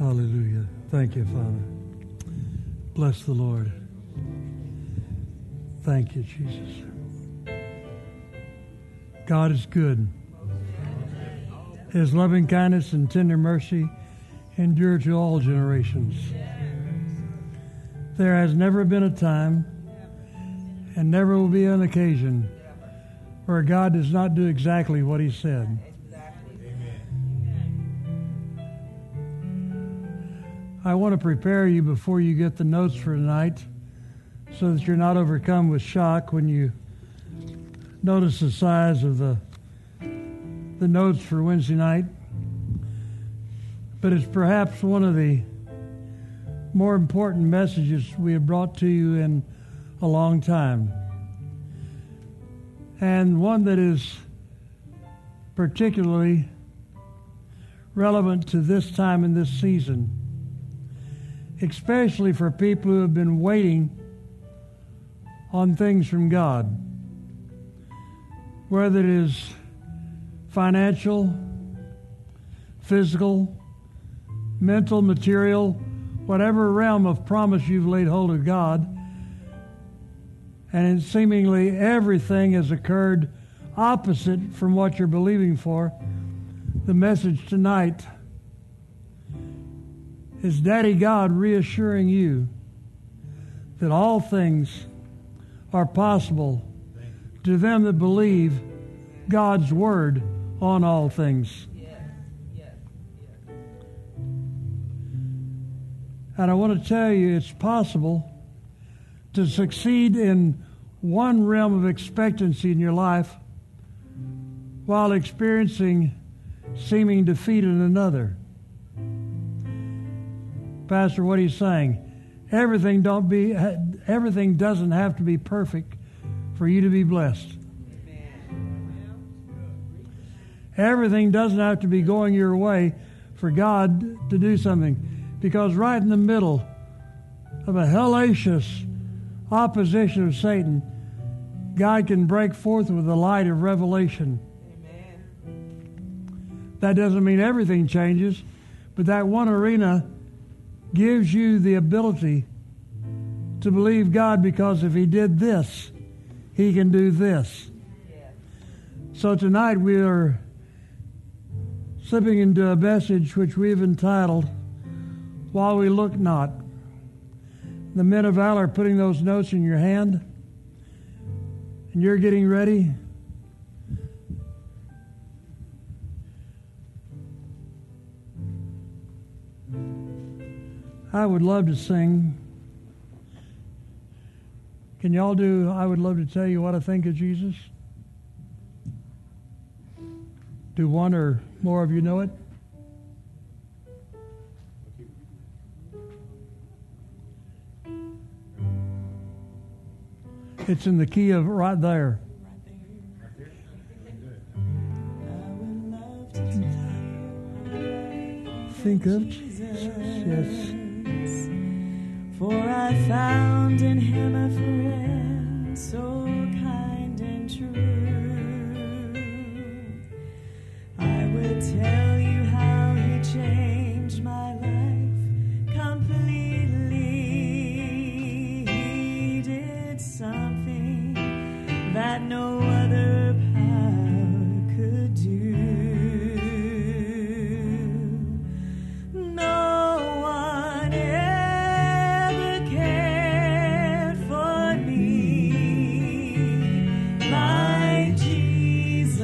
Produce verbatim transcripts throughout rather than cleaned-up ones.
Hallelujah. Thank you, Father. Bless the Lord. Thank you, Jesus. God is good. His loving kindness and tender mercy endure to all generations. There has never been a time and never will be an occasion where God does not do exactly what he said. I want to prepare you before you get the notes for tonight so that you're not overcome with shock when you notice the size of the the notes for Wednesday night. But it's perhaps one of the more important messages we have brought to you in a long time. And one that is particularly relevant to this time and this season, especially for people who have been waiting on things from God, whether it is financial, physical, mental, material, whatever realm of promise you've laid hold of God, and seemingly everything has occurred opposite from what you're believing for. The message tonight is Daddy God reassuring you that all things are possible to them that believe God's word on all things. Yes, yes, yes. And I want to tell you it's possible to succeed in one realm of expectancy in your life while experiencing seeming defeat in another. Pastor, what are you saying? Everything don't be everything doesn't have to be perfect for you to be blessed. Everything doesn't have to be going your way for God to do something. Because right in the middle of a hellacious opposition of Satan, God can break forth with the light of revelation. Amen. That doesn't mean everything changes, but that one arena gives you the ability to believe God, because if he did this, he can do this. Yeah. So tonight we are slipping into a message which we've entitled, While We Look Not. The men of valor are putting those notes in your hand, and you're getting ready. I would love to sing. Can y'all do, I would love to tell you what I think of Jesus? Do one or more of you know it? It's in the key of right there. Think of Jesus, yes. For I found in him a friend so kind and true. I would tell you how he changed my life completely. He did something that no other power could do. No one ever cared for me like Jesus.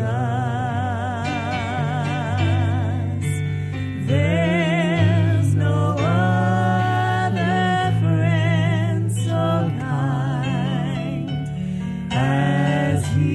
There's no other friend so kind as he.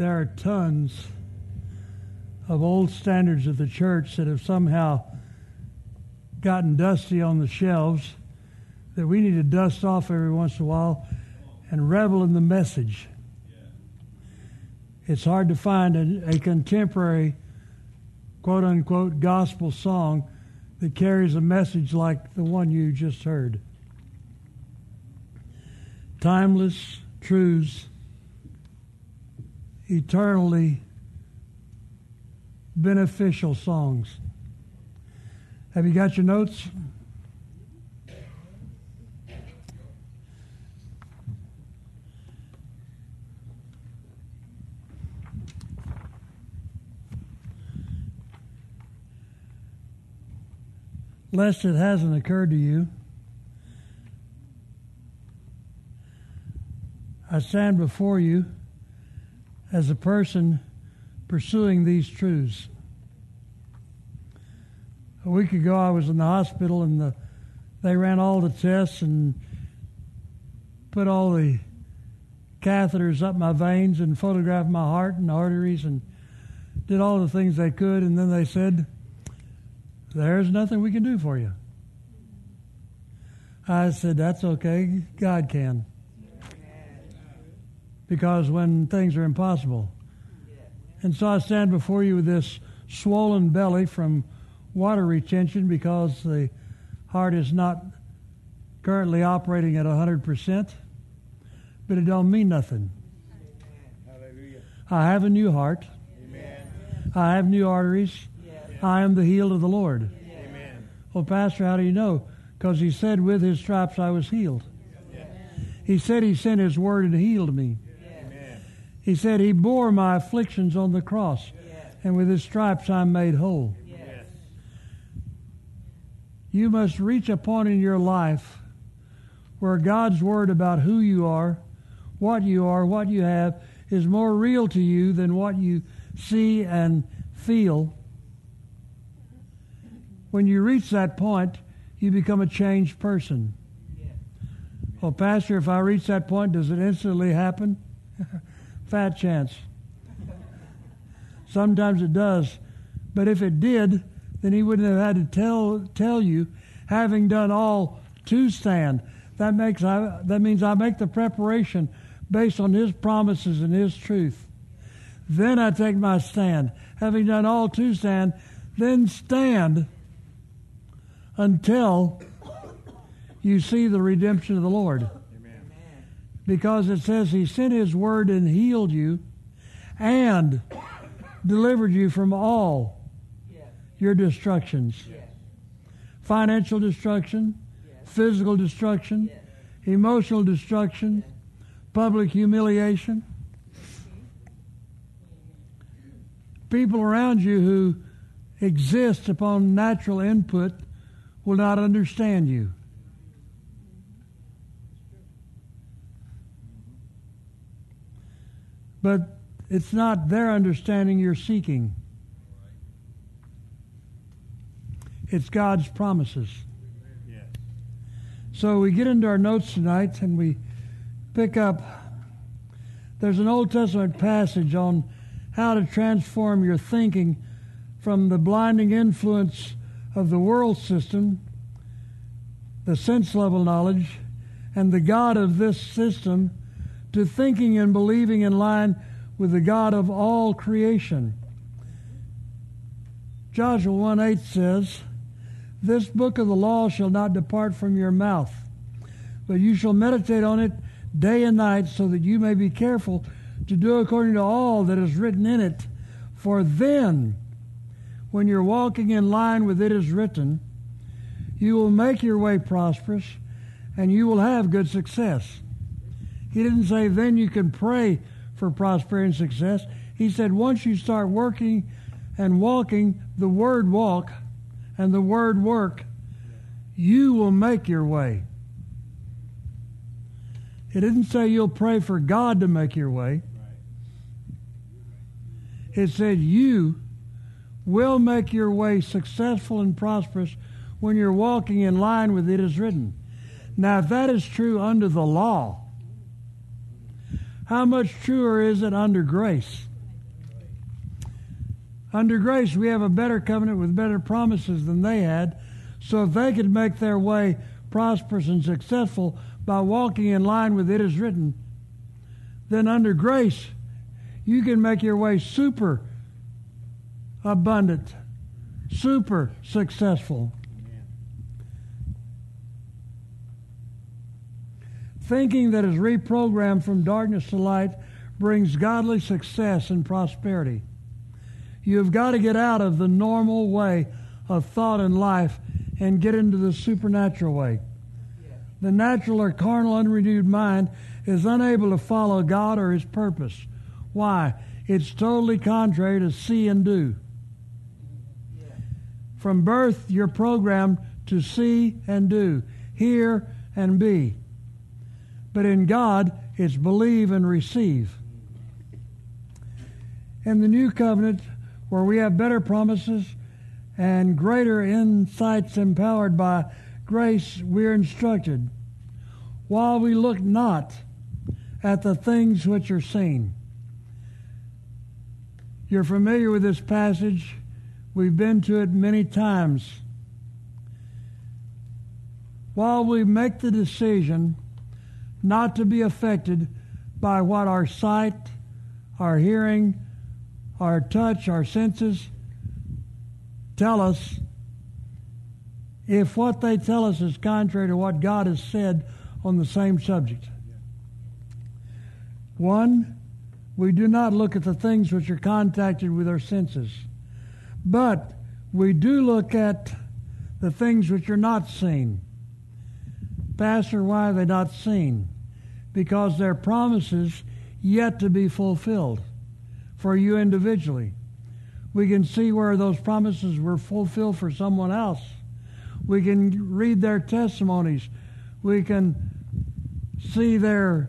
there are tons of old standards of the church that have somehow gotten dusty on the shelves that we need to dust off every once in a while and revel in the message. It's hard to find a, a contemporary, quote-unquote, gospel song that carries a message like the one you just heard. Timeless truths, eternally beneficial songs. Have you got your notes? Lest it hasn't occurred to you, I stand before you as a person pursuing these truths. A week ago, I was in the hospital, and the, they ran all the tests and put all the catheters up my veins and photographed my heart and arteries and did all the things they could, and then they said, "There's nothing we can do for you." I said, "That's okay. God can." Because when things are impossible. And so I stand before you with this swollen belly from water retention because the heart is not currently operating at one hundred percent. But it don't mean nothing. Hallelujah. I have a new heart. Amen. I have new arteries. I am the healed of the Lord. Amen. Well, Pastor, how do you know? Because he said, with his stripes I was healed. Yes. He said he sent his word and healed me. Yes. He said he bore my afflictions on the cross. Yes. And with his stripes I'm made whole. Yes. You must reach a point in your life where God's word about who you are, what you are, what you have, is more real to you than what you see and feel. When you reach that point, you become a changed person. Yeah. Well, Pastor, if I reach that point, does it instantly happen? Fat chance. Sometimes it does. But if it did, then he wouldn't have had to tell tell you, having done all to stand. That makes I, that means I make the preparation based on his promises and his truth. Then I take my stand. Having done all to stand, then stand until you see the redemption of the Lord. Amen. Because it says he sent his word and healed you and delivered you from all yes. your destructions. Yes. Financial destruction, yes. physical destruction, yes. emotional destruction, yes. public humiliation. People around you who exist upon natural input will not understand you. But it's not their understanding you're seeking. It's God's promises. Yeah. So we get into our notes tonight and we pick up, there's an Old Testament passage on how to transform your thinking from the blinding influence of the world system, the sense level knowledge, and the God of this system, to thinking and believing in line with the God of all creation. Joshua one eight says, "This book of the law shall not depart from your mouth, but you shall meditate on it day and night, so that you may be careful to do according to all that is written in it. For then, when you're walking in line with it as written, you will make your way prosperous, and you will have good success." He didn't say then you can pray for prosperity and success. He said once you start working and walking the word walk and the word work, you will make your way. It didn't say you'll pray for God to make your way. It said you will make your way successful and prosperous when you're walking in line with it as written. Now, if that is true under the law, how much truer is it under grace? Under grace, we have a better covenant with better promises than they had. So if they could make their way prosperous and successful by walking in line with it as written, then under grace, you can make your way super abundant, super successful. Thinking that is reprogrammed from darkness to light brings godly success and prosperity. You've got to get out of the normal way of thought and life and get into the supernatural way. The natural or carnal, unrenewed mind is unable to follow God or His purpose. Why? It's totally contrary to see and do. From birth, you're programmed to see and do, hear and be. But in God, it's believe and receive. In the new covenant, where we have better promises and greater insights empowered by grace, we're instructed, while we look not at the things which are seen. You're familiar with this passage. We've been to it many times. While we make the decision not to be affected by what our sight, our hearing, our touch, our senses tell us, if what they tell us is contrary to what God has said on the same subject. One, we do not look at the things which are contacted with our senses, but we do look at the things which are not seen. Pastor, why are they not seen? Because they're promises yet to be fulfilled for you individually. We can see where those promises were fulfilled for someone else. We can read their testimonies. We can see their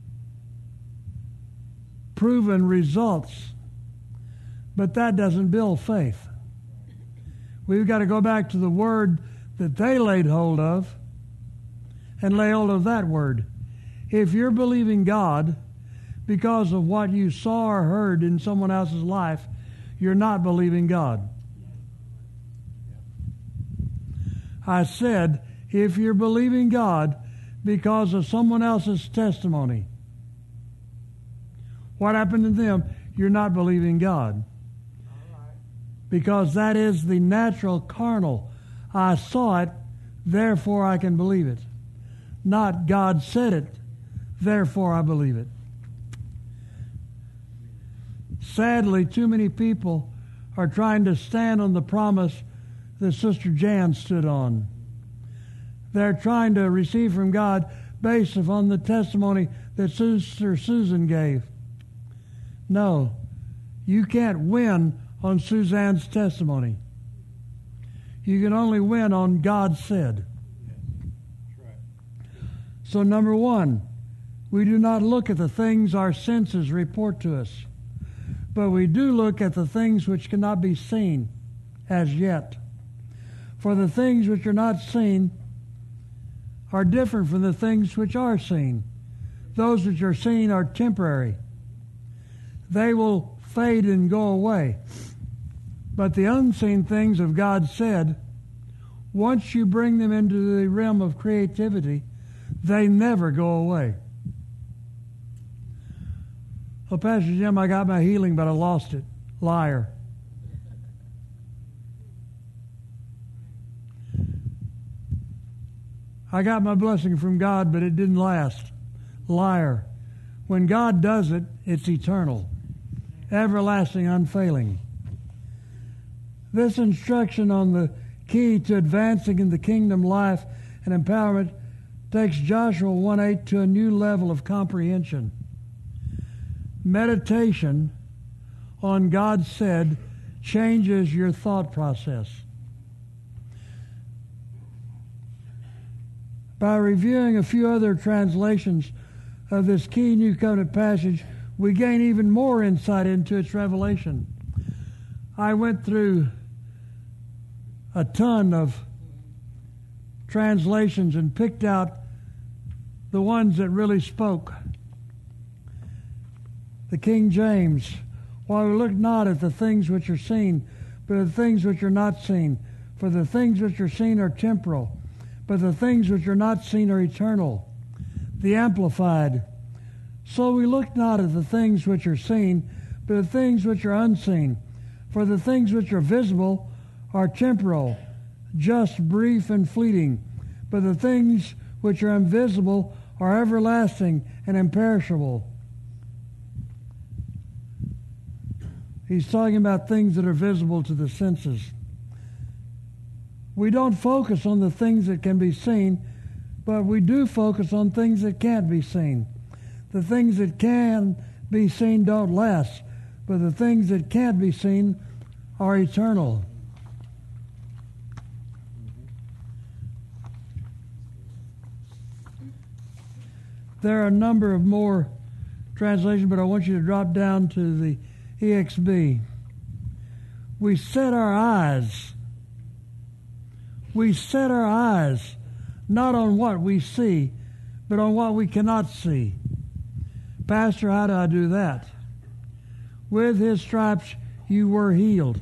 proven results. But that doesn't build faith. We've got to go back to the word that they laid hold of and lay hold of that word. If you're believing God because of what you saw or heard in someone else's life, you're not believing God. I said, if you're believing God because of someone else's testimony, what happened to them? You're not believing God. Because that is the natural carnal. I saw it, therefore I can believe it. Not God said it, therefore I believe it. Sadly, too many people are trying to stand on the promise that Sister Jan stood on. They're trying to receive from God based upon the testimony that Sister Susan gave. No, you can't win on Suzanne's testimony. You can only win on God said. So number one, we do not look at the things our senses report to us, but we do look at the things which cannot be seen as yet. For the things which are not seen are different from the things which are seen. Those which are seen are temporary. They will fade and go away. But the unseen things of God said, once you bring them into the realm of creativity, they never go away. Oh, Pastor Jim, I got my healing, but I lost it. Liar. I got my blessing from God, but it didn't last. Liar. When God does it, it's eternal, everlasting, unfailing. This instruction on the key to advancing in the kingdom life and empowerment takes Joshua one eight to a new level of comprehension. Meditation on God said changes your thought process. By reviewing a few other translations of this key New Covenant passage, we gain even more insight into its revelation. I went through a ton of translations and picked out the ones that really spoke. The King James, While we look not at the things which are seen, but at the things which are not seen. For the things which are seen are temporal, but the things which are not seen are eternal. The Amplified. So we look not at the things which are seen, but at the things which are unseen. For the things which are visible are temporal, just brief and fleeting, but the things which are invisible are everlasting and imperishable. He's talking about things that are visible to the senses. We don't focus on the things that can be seen, but we do focus on things that can't be seen. The things that can be seen don't last, but the things that can't be seen are eternal. There are a number of more translations, but I want you to drop down to the E X B. We set our eyes. We set our eyes not on what we see, but on what we cannot see. Pastor, how do I do that? With his stripes you were healed.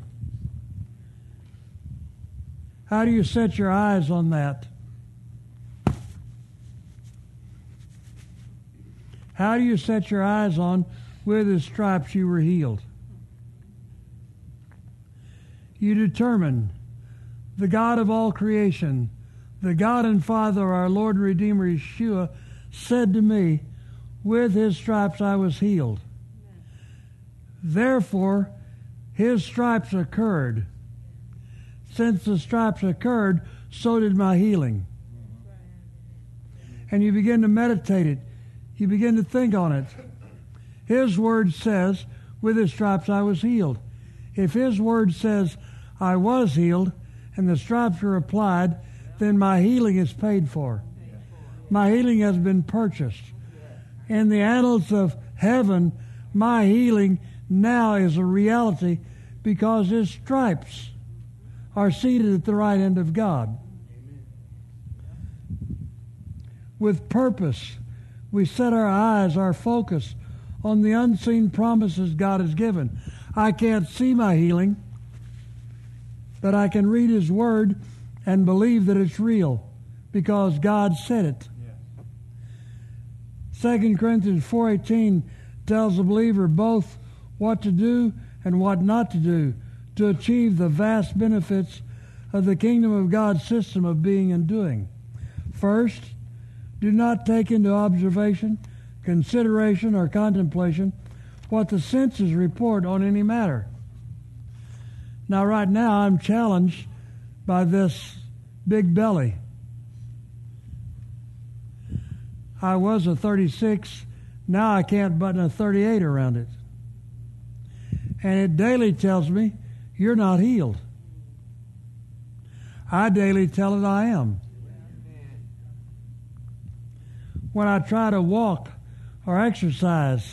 How do you set your eyes on that? How do you set your eyes on, with his stripes you were healed? You determine, the God of all creation, the God and Father of our Lord and Redeemer Yeshua, said to me, with his stripes I was healed. Therefore, his stripes occurred. Since the stripes occurred, so did my healing. And you begin to meditate it. You begin to think on it. His word says, with his stripes I was healed. If his word says, I was healed, and the stripes were applied, then my healing is paid for. My healing has been purchased. In the annals of heaven, my healing now is a reality because his stripes are seated at the right hand of God. With purpose, we set our eyes, our focus on the unseen promises God has given. I can't see my healing, but I can read his word and believe that it's real because God said it. Second Corinthians four eighteen tells the believer both what to do and what not to do to achieve the vast benefits of the kingdom of God's system of being and doing. First, do not take into observation, consideration, or contemplation what the senses report on any matter. Now, right now, I'm challenged by this big belly. I was a thirty-six. Now I can't button a thirty-eight around it. And it daily tells me, you're not healed. I daily tell it I am. When I try to walk or exercise,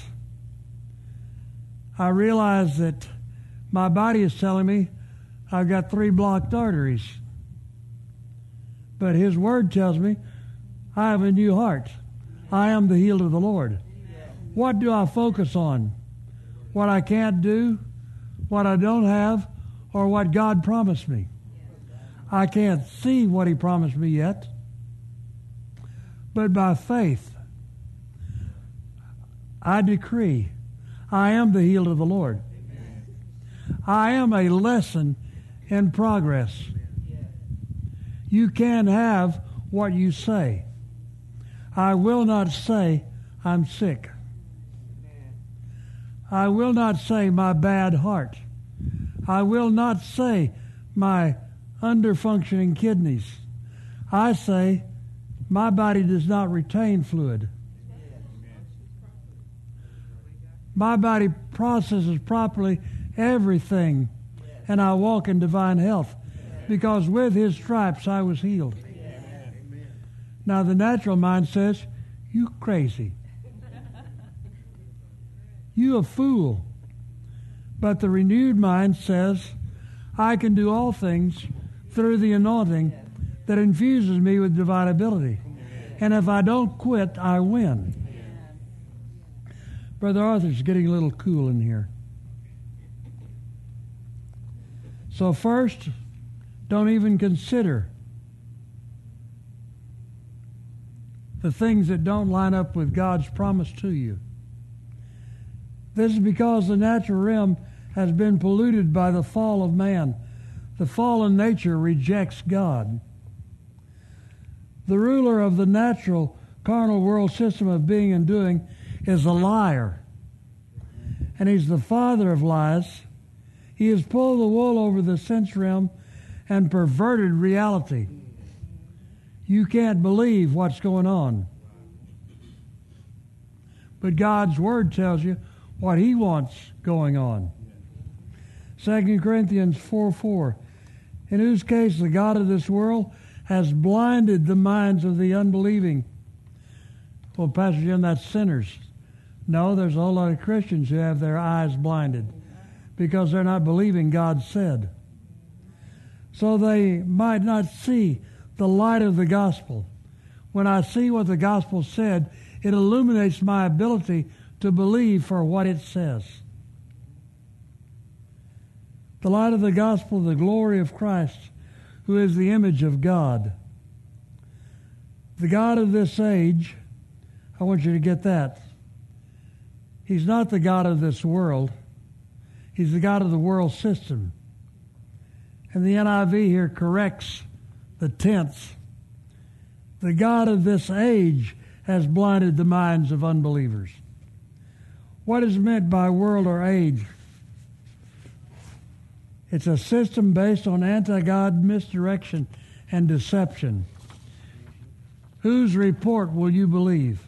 I realize that my body is telling me I've got three blocked arteries. But his word tells me I have a new heart. I am the healed of the Lord. What do I focus on? What I can't do, what I don't have, or what God promised me? I can't see what he promised me yet. But by faith, I decree, I am the healed of the Lord. I am a lesson in progress. You can have what you say. I will not say I'm sick. I will not say my bad heart. I will not say my underfunctioning kidneys. I say my body does not retain fluid. My body processes properly everything, and I walk in divine health because with his stripes I was healed. Now the natural mind says, you crazy. You a fool. But the renewed mind says, I can do all things through the anointing that infuses me with divine ability. And if I don't quit, I win. Brother Arthur's getting a little cool in here. So first, don't even consider the things that don't line up with God's promise to you. This is because the natural realm has been polluted by the fall of man. The fallen nature rejects God. The ruler of the natural, carnal world system of being and doing is a liar. And he's the father of lies. He has pulled the wool over the sense realm and perverted reality. You can't believe what's going on. But God's Word tells you what He wants going on. Second Corinthians four four, in whose case the God of this world has blinded the minds of the unbelieving. Well, Pastor Jim, that's sinners. No, there's a whole lot of Christians who have their eyes blinded because they're not believing God said. So they might not see the light of the gospel. When I see what the gospel said, it illuminates my ability to believe for what it says. The light of the gospel, the glory of Christ, who is the image of God. The God of this age, I want you to get that. He's not the God of this world. He's the God of the world system. And the N I V here corrects the tense. The God of this age has blinded the minds of unbelievers. What is meant by world or age? It's a system based on anti-God misdirection and deception. Whose report will you believe?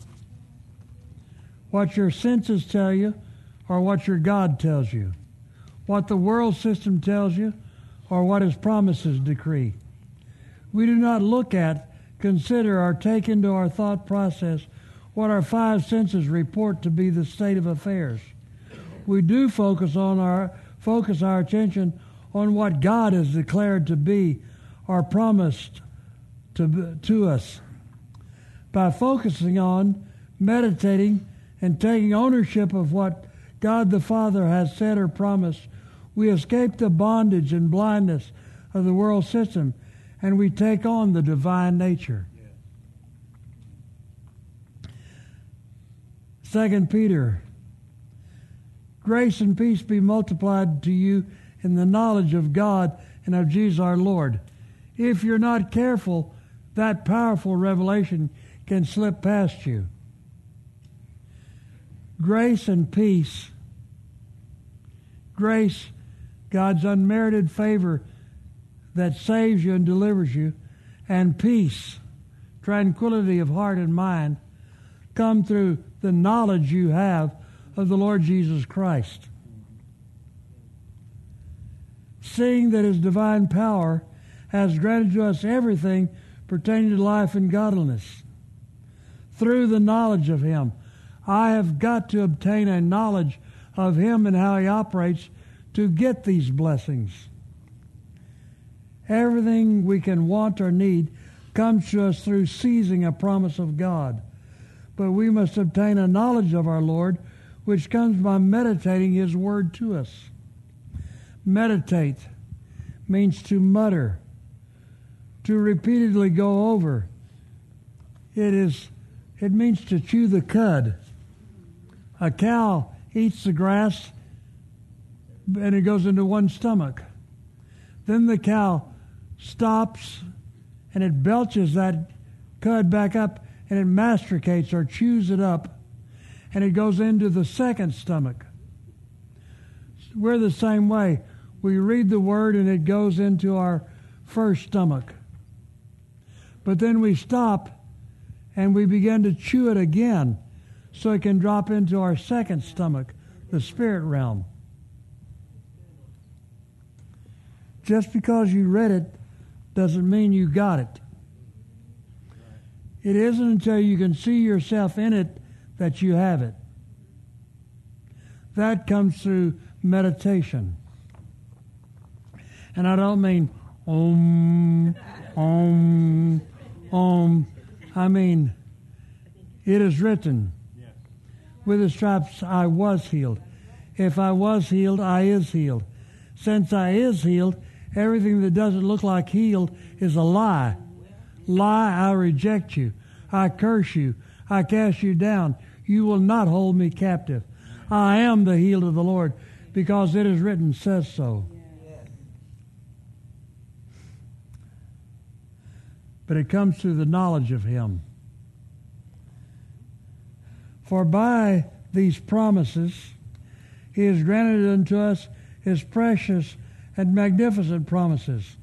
What your senses tell you or what your God tells you? What the world system tells you or what His promises decree? We do not look at, consider, or take into our thought process what our five senses report to be the state of affairs. We do focus on our focus our attention on what God has declared to be or promised to, to us. By focusing on, meditating, and taking ownership of what God the Father has said or promised, we escape the bondage and blindness of the world system, and we take on the divine nature. Yeah. Second Peter, grace and peace be multiplied to you in the knowledge of God and of Jesus our Lord. If you're not careful, that powerful revelation can slip past you. Grace and peace. Grace, God's unmerited favor that saves you and delivers you, and peace, tranquility of heart and mind, come through the knowledge you have of the Lord Jesus Christ. Seeing that His divine power has granted to us everything pertaining to life and godliness. Through the knowledge of Him, I have got to obtain a knowledge of Him and how He operates to get these blessings. Everything we can want or need comes to us through seizing a promise of God. But we must obtain a knowledge of our Lord, which comes by meditating His word to us. Meditate means to mutter, to repeatedly go over. It is, it means to chew the cud. A cow eats the grass and it goes into one stomach. Then the cow stops and it belches that cud back up and it masticates or chews it up and it goes into the second stomach. We're the same way. We read the word and it goes into our first stomach. But then we stop and we begin to chew it again so it can drop into our second stomach, the spirit realm. Just because you read it doesn't mean you got it. It isn't until you can see yourself in it that you have it. That comes through meditation. And I don't mean om, om, om. I mean, it is written, with His stripes I was healed. If I was healed, I is healed. Since I is healed, everything that doesn't look like healed is a lie. Lie, I reject you. I curse you. I cast you down. You will not hold me captive. I am the healed of the Lord, because it is written, says so. But it comes through the knowledge of Him. For by these promises He has granted unto us His precious and magnificent promises,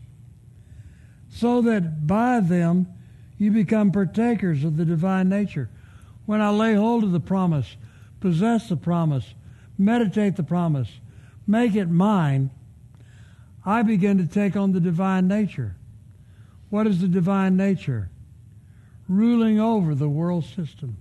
so that by them you become partakers of the divine nature. When I lay hold of the promise, possess the promise, meditate the promise, make it mine, I begin to take on the divine nature. What is the divine nature? Ruling over the world system.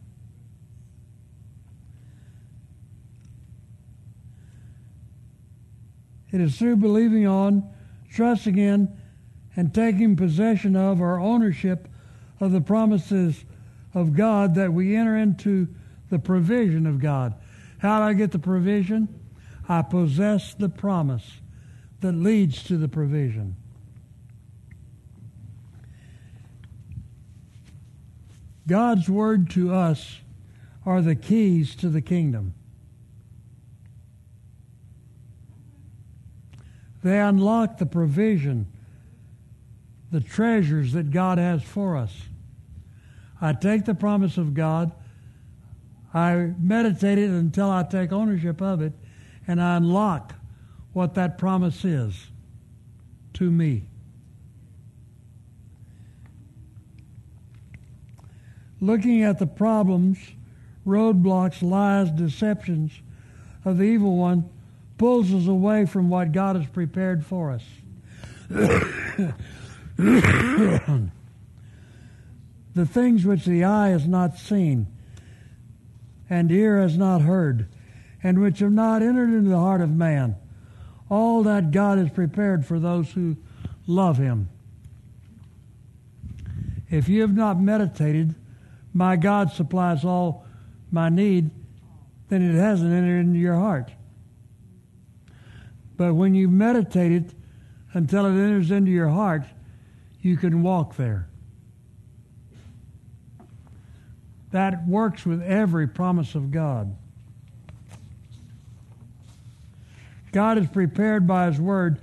It is through believing on, trusting in, and taking possession of or ownership of the promises of God that we enter into the provision of God. How do I get the provision? I possess the promise that leads to the provision. God's word to us are the keys to the kingdom. They unlock the provision, the treasures that God has for us. I take the promise of God, I meditate it until I take ownership of it, and I unlock what that promise is to me. Looking at the problems, roadblocks, lies, deceptions of the evil one pulls us away from what God has prepared for us. The things which the eye has not seen, and ear has not heard, and which have not entered into the heart of man, all that God has prepared for those who love Him. If you have not meditated, my God supplies all my need, then it hasn't entered into your heart. But when you meditate it until it enters into your heart, you can walk there. That works with every promise of God. God is prepared by His Word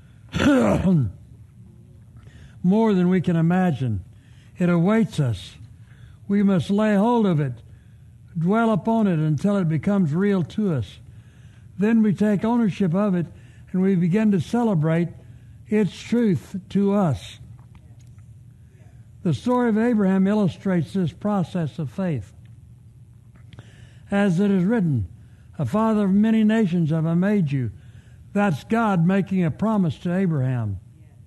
more than we can imagine. It awaits us. We must lay hold of it, dwell upon it until it becomes real to us. Then we take ownership of it and we begin to celebrate its truth to us. The story of Abraham illustrates this process of faith. As it is written, a father of many nations have I made you. That's God making a promise to Abraham.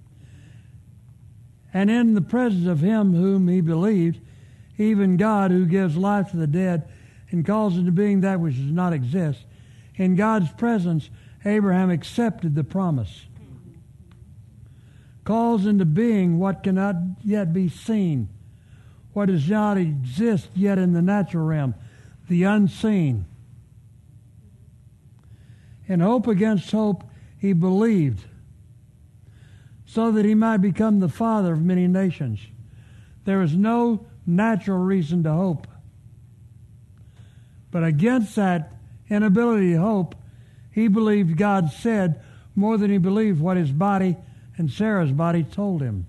And in the presence of him whom he believed, even God who gives life to the dead and calls into being that which does not exist, in God's presence, Abraham accepted the promise. Calls into being what cannot yet be seen, what does not exist yet in the natural realm, the unseen. In hope against hope, he believed, so that he might become the father of many nations. There is no natural reason to hope. But against that inability to hope, he believed God said more than he believed what his body and Sarah's body told him.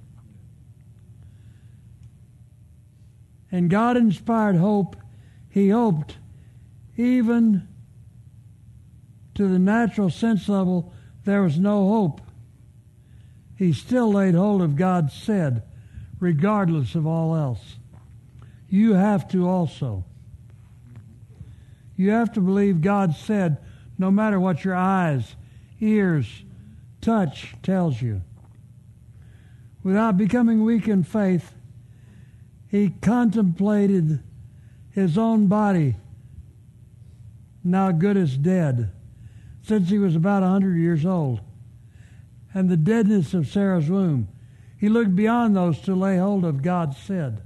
And God inspired hope. He hoped even to the natural sense level there was no hope. He still laid hold of God's said, regardless of all else. You have to also. You have to believe God said, no matter what your eyes, ears, touch tells you. Without becoming weak in faith, he contemplated his own body, now good as dead, since he was about a hundred years old, and the deadness of Sarah's womb. He looked beyond those to lay hold of God's said.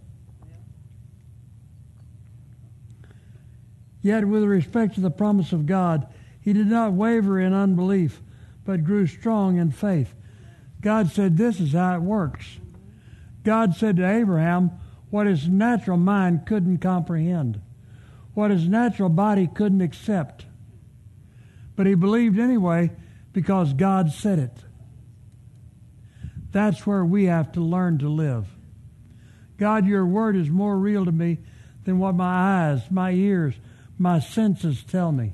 Yet with respect to the promise of God, he did not waver in unbelief, but grew strong in faith. God said this is how it works. God said to Abraham what his natural mind couldn't comprehend, what his natural body couldn't accept. But he believed anyway because God said it. That's where we have to learn to live. God, your word is more real to me than what my eyes, my ears, my senses tell me.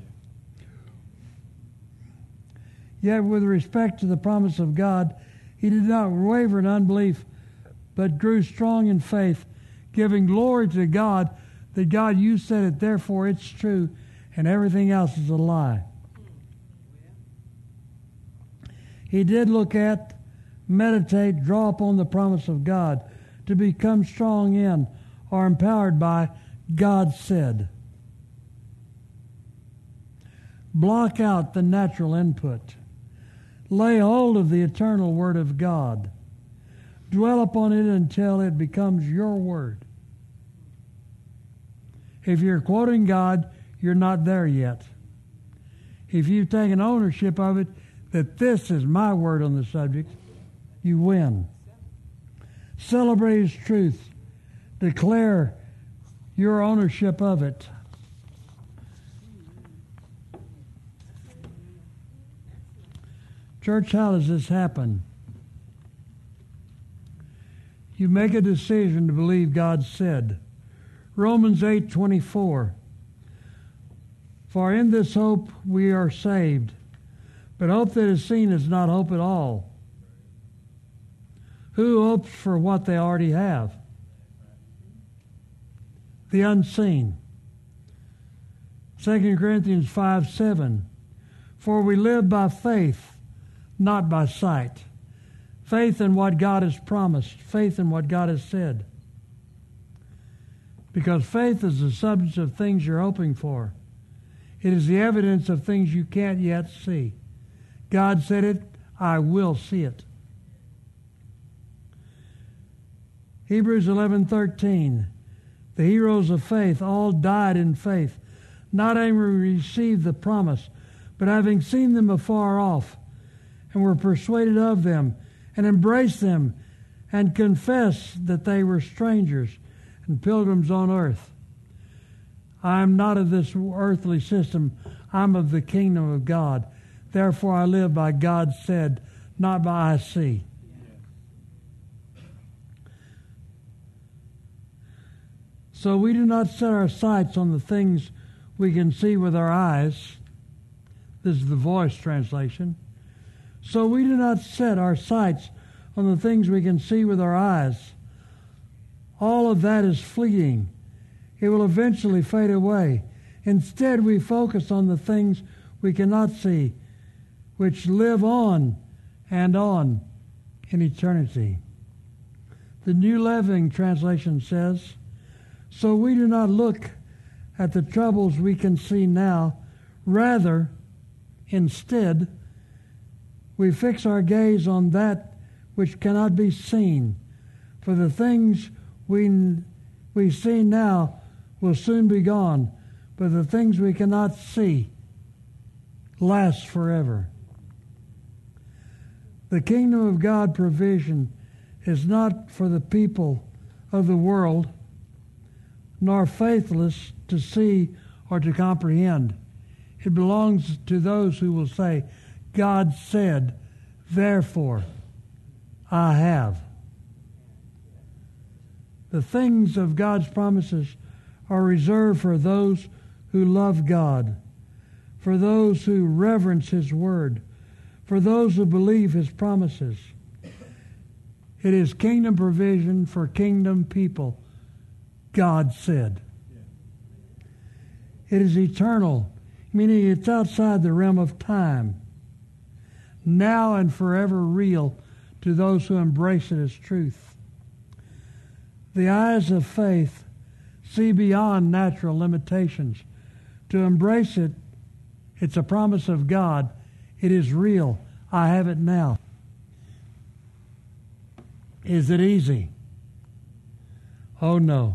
Yet with respect to the promise of God, he did not waver in unbelief, but grew strong in faith, giving glory to God that God, you said it, therefore it's true, and everything else is a lie. He did look at, meditate, draw upon the promise of God to become strong in or empowered by God said. Block out the natural input. Lay hold of the eternal word of God. Dwell upon it until it becomes your word. If you're quoting God, you're not there yet. If you've taken ownership of it, that this is my word on the subject, you win. Celebrate His truth. Declare your ownership of it. Church, how does this happen? You make a decision to believe God said. Romans eight twenty-four. For in this hope we are saved. But hope that is seen is not hope at all. Who hopes for what they already have? The unseen. Second Corinthians five seven. For we live by faith, not by sight. Faith in what God has promised. Faith in what God has said. Because faith is the substance of things you're hoping for. It is the evidence of things you can't yet see. God said it, I will see it. Hebrews eleven thirteen. The heroes of faith all died in faith, not having received the promise, but having seen them afar off, and were persuaded of them, and embraced them, and confessed that they were strangers and pilgrims on earth. I am not of this earthly system. I'm of the kingdom of God. Therefore I live by God said, not by I see. So we do not set our sights on the things we can see with our eyes. This is the Voice translation. So we do not set our sights on the things we can see with our eyes. All of that is fleeting. It will eventually fade away. Instead, we focus on the things we cannot see, which live on and on in eternity. The New Living Translation says, so we do not look at the troubles we can see now. Rather, instead, we fix our gaze on that which cannot be seen. For the things we, we see now will soon be gone, but the things we cannot see last forever. The kingdom of God provision is not for the people of the world, nor faithless to see or to comprehend. It belongs to those who will say, God said, therefore I have. The things of God's promises are reserved for those who love God, for those who reverence His word, for those who believe His promises. It is kingdom provision for kingdom people, God said. It is eternal, meaning it's outside the realm of time, now and forever real to those who embrace it as truth. The eyes of faith see beyond natural limitations. To embrace it, it's a promise of God. It is real. I have it now. Is it easy? Oh, no.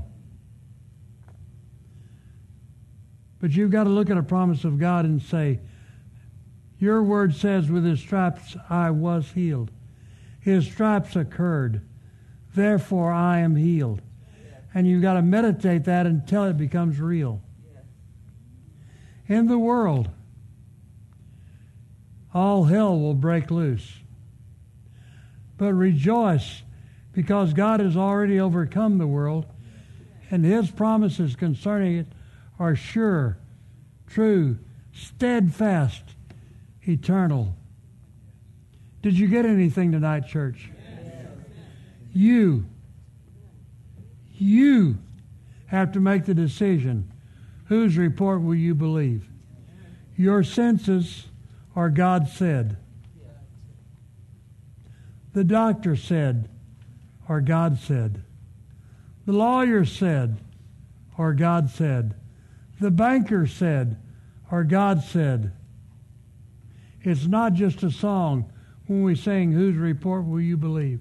But you've got to look at a promise of God and say, Your word says, with his stripes I was healed. His stripes occurred. Therefore I am healed. And you've got to meditate that until it becomes real. In the world, all hell will break loose. But rejoice, because God has already overcome the world, and his promises concerning it are sure, true, steadfast, eternal. Did you get anything tonight, church? Yes. You, you have to make the decision. Whose report will you believe? Your senses are God said. The doctor said, or God said. The lawyer said, or God said. The banker said, or God said. It's not just a song when we sing, whose report will you believe?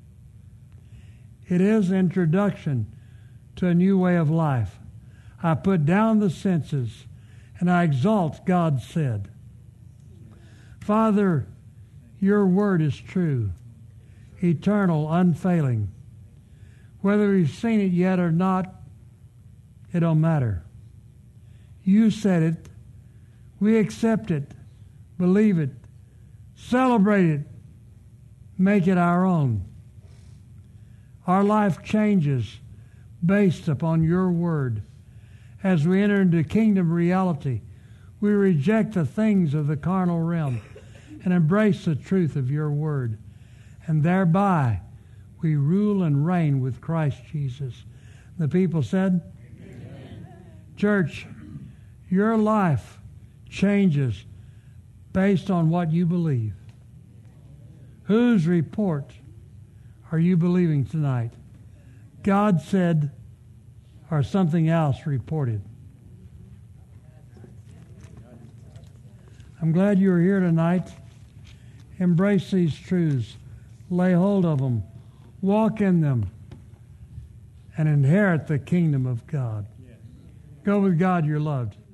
It is introduction to a new way of life. I put down the senses and I exalt God said. Father, your word is true, eternal, unfailing. Whether we've seen it yet or not, it don't matter. You said it. We accept it, believe it, celebrate it, make it our own. Our life changes based upon your word. As we enter into kingdom reality, we reject the things of the carnal realm and embrace the truth of your word. And thereby, we rule and reign with Christ Jesus. The people said, amen. Church, your life changes based on what you believe. Whose report are you believing tonight? God said, or something else reported? I'm glad you are here tonight. Embrace these truths. Lay hold of them. Walk in them. And inherit the kingdom of God. Go with God, you're loved.